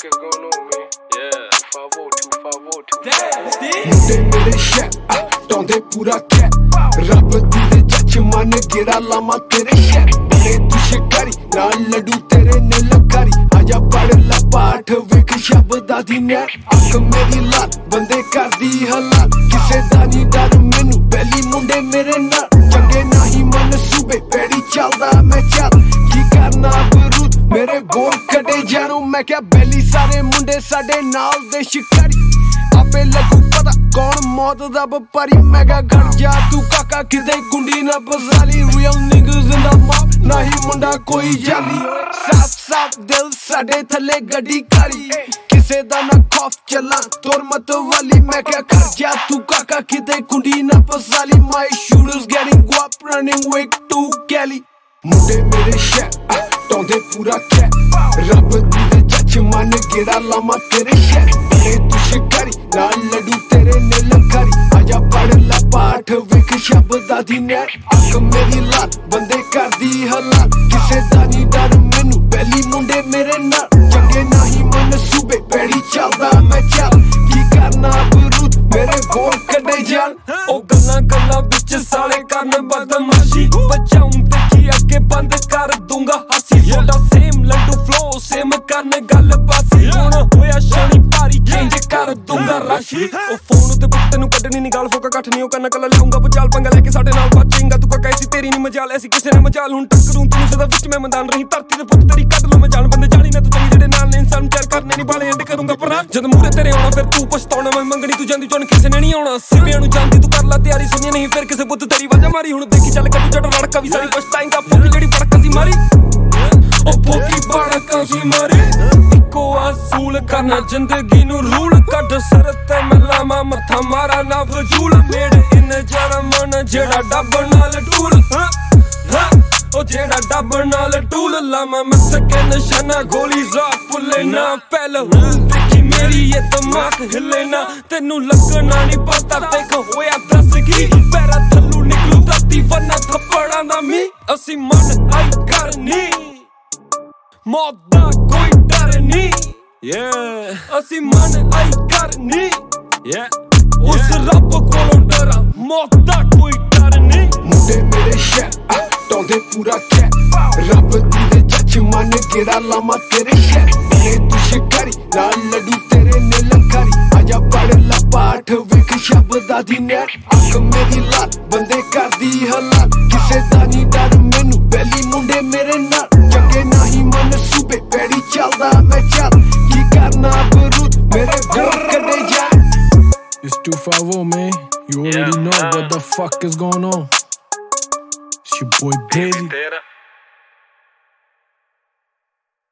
fuck is going on, man? Yeah. 250, 250, 250. ਮੁੰਡੇ ਮੇਰੇ ਸ਼ਹਿਰ ਟੌਂਦੇ ਪੂਰਾ ਕੈ ਰੱਬ ਦੀ ਜੱਜ ਮਨ ਗੇੜਾ ਲਾਵਾਂ ਤੇਰੇ ਸ਼ਹਿਰ ਬੜੇ ਤੂੰ ਸ਼ਿਕਾਰੀ ਨਾਲ ਲੱਡੂ ਤੇਰੇ ਨੇ ਲਕਾਰੀ ਆਜਾ ਪੜ ਲਾ ਪਾਠ ਵੇਖ ਸ਼ਬਦਾਂ ਦੀ ਨਹਿਰ ਅੱਖ ਮੇਰੀ ਲਾਲ ਬੰਦੇ ਕਰਦੀ ਹਲਾਲ ਕਿਸੇ ਦਾ ਨਹੀਂ ਡਰ ਮੈਨੂੰ ਪਹਿਲੀ ਮੁੰਡੇ ਮੇਰੇ ਨਾਲ ਚੰਗੇ ਨਹੀਂ ਮਨ ਸੂਬੇ ਪੈੜੀ ਚੱਲਦਾ ਮੈਂ ਚੱਲ ਕੀ ਕਰਨਾ ਬਰੂਦ ਮੇਰੇ ਗੋਲ ਕੱਢੇ ਜਾਣੋ ਮੈਂ ਕਿਹਾ ਬੈਲੀ ਸਾਰੇ ਮੁੰਡੇ ਸਾਡੇ ਨਾਲ ਦੇ ਸ਼ਿਕਾਰੀ ਆਪੇ ਲੱਗੂ ਪਤਾ ਕੌਣ ਮੌਤ ਦਾ ਵਪਾਰੀ ਮੈਂ ਕਿਹਾ ਘੜ ਜਾ ਤੂੰ ਕਾਕਾ ਕਿਤੇ ਗੁੰਡੀ ਨਾ ਬਜ਼ਾਲੀ ਰੀਅਲ ਨਿਗਜ਼ ਇਨ ਦਾ ਮੌਬ ਨਹੀਂ ਮੁੰਡਾ ਕੋਈ ਜਾਲੀ ਸਾਫ ਸਾਫ ਦਿਲ ਸਾਡੇ ਥੱਲੇ ਗੱਡੀ ਕਾਲੀ ਕਿਸੇ ਦਾ ਨਾ ਖੌਫ ਚੱਲਾਂ ਤੁਰ ਮਤ ਵਾਲੀ ਮੈਂ ਕਿਹਾ ਘੜ ਜਾ ਤੂੰ ਕਾਕਾ ਕਿਤੇ ਗੁੰਡੀ ਨਾ ਬਜ਼ਾਲੀ ਮਾਈ ਸ਼ੂਟਰਸ ਗੈਟਿੰਗ ਗੁਆਪ ਰਨਿੰਗ ਵਿਕ ਟੂ ਕੈਲੀ ਮੁੰਡੇ ਮੇਰੇ ਸ਼ਹਿਰ ਟੌਂਦੇ ਪੂਰਾ ਕੈ ਰੱਬ ਦੀ ਜੱਜ ਮਨ ਗੇੜਾ ਲਾਵਾਂ ਤੇਰੇ ਸ਼ਹਿਰ ਬੜੇ ਤੂੰ ਸ਼ਿਕਾਰੀ ਨਾਲ ਲੱਡੂ ਤੇਰੇ ਨੇ ਲਕਾਰੀ ਆਜਾ ਪੜ ਲਾ ਪਾਠ ਵੇਖ ਸ਼ਬਦਾਂ ਦੀ ਨਹਿਰ ਅੱਖ ਮੇਰੀ ਲਾਲ ਬੰਦੇ ਕਰਦੀ ਹਲਾਲ ਕਿਸੇ ਦਾ ਨਹੀਂ ਡਰ ਮੈਨੂੰ ਪਹਿਲੀ ਮੁੰਡੇ ਮੇਰੇ ਨਾਲ ਚੰਗੇ ਨਹੀਂ ਮਨ ਸੂਬੇ ਪੈੜੀ ਚੱਲਦਾ ਮੈਂ ਚੱਲ ਕੀ ਕਰਨਾ ਬਰੂਦ ਮੇਰੇ ਗੋਲ ਕੱਢੇ ਜਾਣ ਉਹ ਗੱਲਾਂ ਗੱਲਾਂ ਵਿੱਚ ਸਾਲੇ ਕਰਨ ਬਦਮਾਸ਼ੀ ਬਚਾਉਂ ਤੇ ਕੀ ਅੱਗੇ ਬੰਦ ਕਰ ਦੂੰਗਾ ਹਾਸੀ ਤੁਹਾਡਾ ਸੇਮ ਲੱਡੂ ਫਲੋ ਸੇਮ ਕਰਨ ਗੱਲ ਬਾਸੀ ਹੁਣ ਹੋਇਆ ਸ਼ਨੀ ਭਾਰੀ ਚੇਂਜ ਕਰ ਦੂੰਗਾ ਰਾਸ਼ੀ ਉਹ ਫੋਨ ਤੇ ਬੁੱਕ ਤੈਨੂੰ ਕੱਢਣੀ ਨੀ ਗਾਲ ਫੋਕਾ ਕੱਠ ਨਹੀਂ ਉਹ ਕੰਨ ਕੱਲਾ ਲਿਆਉਂਗਾ ਬਚਾਲ ਪੰਗਾ ਲੈ ਕੇ ਸਾਡੇ ਨਾਲ ਬਚੇਂਗਾ ਤੂੰ ਕਾਕਾ ਸੀ ਤੇਰੀ ਨੀ ਮਜਾਲ ਐਸੀ ਕਿਸੇ ਨੇ ਮਜਾਲ ਹੁਣ ਟੱਕਰੂ ਤੈਨੂੰ ਸਦਾ ਵਿੱਚ ਮੈਂ ਮੈਦਾਨ ਰਹੀ ਧਰਤੀ ਦੇ ਪੁੱਤ ਤੇਰੀ ਕੱਢ ਲੋ ਮੈਂ ਜਾਣ ਬੰਦੇ ਜਾਣੀ ਨਾ ਤੂੰ ਚੰਗੀ ਜਿਹੜੇ ਨਾਲ ਨੇ ਇਨਸਾਨ ਚਾਰ ਕਰਨੇ ਨੀ ਬਾਲੇ ਐਂਡ ਕਰੂੰਗਾ ਪਰ ਜਦ ਮੂਰੇ ਤੇਰੇ ਆਉਣਾ ਫਿਰ ਤੂੰ ਪਛਤਾਉਣਾ ਮੈਂ ਮੰਗਣੀ ਤੂੰ ਜਾਂਦੀ ਚੁਣ ਕਿਸੇ ਨੇ ਨਹੀਂ ਆਉਣਾ ਸਿਵਿਆਂ ਨੂੰ ਜਾਂਦੀ ਤੂੰ ਕਰ ਲਾ ਤਿਆਰੀ ਸੁਣੀ ਨਹੀਂ ਫਿਰ ਕਿਸੇ ਪੁੱਤ ਤੇਰੀ ਵਜ੍ਹਾ ਮਾਰੀ ਹੁਣ ਦੇਖੀ ਚੱਲ ਕੱਢੂ ਜੱਟ ਰੜਕਾ ਵੀ ਸਾਰੀ ਪਛਤਾਏਂਗਾ ਫੋਕੀ ਜਿਹੜੀ ਫੜਕਾ ਸੀ ਮਾਰੀ ਉਹ ਫੋਕੀ ਬੜਕਾ ਸੀ ਮਾਰੀ ਇੱਕੋ ਅਸੂਲ ਕਰਨਾ ਜ਼ਿੰਦਗੀ ਨੂੰ ਰੂਲ ਕੱਢ ਸਿਰ ਤੇ ਮਲਾਮਾ ਮੱਥਾ ਮਾਰਾ ਨਾ ਫਜ਼ੂਲ ਮੇੜ ਇਨ ਜਰਮਨ ਜਿਹੜਾ ਡੱਬ ਨਾਲ ਟੂਲ ਉਹ ਜਿਹੜਾ ਡੱਬ ਨਾਲ ਟੂਲ ਲਾਵਾਂ ਮੈਂ ਸਕੇ ਨਿਸ਼ਾਨਾ ਗੋਲੀ ਜਾ ਪੁੱਲੇ ਨਾ ਫੈਲ ਦੇਖੀ ਮੇਰੀ ਇਹ ਦਿਮਾਗ ਹਿੱਲੇ ਨਾ ਤੈਨੂੰ ਲੱਗਣਾ ਨਹੀਂ ਪਤਾ ਦੇਖ ਹੋਇਆ ਦੱਸ ਕੀ ਪੈਰਾ ਥੱਲੂ ਨਿਕਲੂ ਦਾਤੀ ਵਨਾ ਥੱਪੜਾਂ ਦਾ ਮੀ ਅਸੀਂ ਮਨ ਆਈ ਕਰਨੀ ਮੌਤ ਦਾ ਕੋਈ ਡਰ ਨਹੀਂ ਅਸੀਂ ਮਨ ਆਈ ਕਰਨੀ ਉਸ ਰੱਬ ਕੋਲੋਂ ਡਰਾਂ ਮੌਤ ਦਾ ਕੋਈ ਡਰ ਨਹੀਂ ਮੁੰਡੇ ਮੇਰੇ ਸ਼ਹਿਰ ਟੌਂਦੇ ਪੂਰਾ ਕੈ ਰੱਬ ਦੀ ਜੱਜ ਮਨ ਗੇੜਾ ਲਾਵਾਂ ਤੇਰੇ ਸ਼ਹਿਰ ਬੜੇ ਤੂੰ ਸ਼ਿਕਾਰੀ ਨਾਲ ਲੱਡੂ ਤੇਰੇ ਨੇ ਲਕਾਰੀ ਆਜਾ ਪੜ ਲਾ ਪਾਠ ਵੇਖ ਸ਼ਬਦਾਂ ਦੀ ਨਹਿਰ ਅੱਖ ਮੇਰੀ ਲਾਲ ਬੰਦੇ ਕਰਦੀ ਹਲਾਲ ਕਿਸੇ ਦਾ ਨਹੀਂ ਡਰ ਮੈਨੂੰ ਪਹਿਲੀ ਮੁੰਡੇ ਮੇਰੇ ਨਾਲ ਚੰਗੇ ਨਹੀਂ ਮਨ ਸੂਬੇ ਪੈੜੀ ਚੱਲਦਾ ਮੈਂ ਚੱਲ ਕੀ ਕਰਨਾ ਬਰੂਦ ਮੇਰੇ ਗੋਲ ਕੱਢੇ ਜਾ It's 250, man. You already know what the fuck is going on. It's your boy Bailey.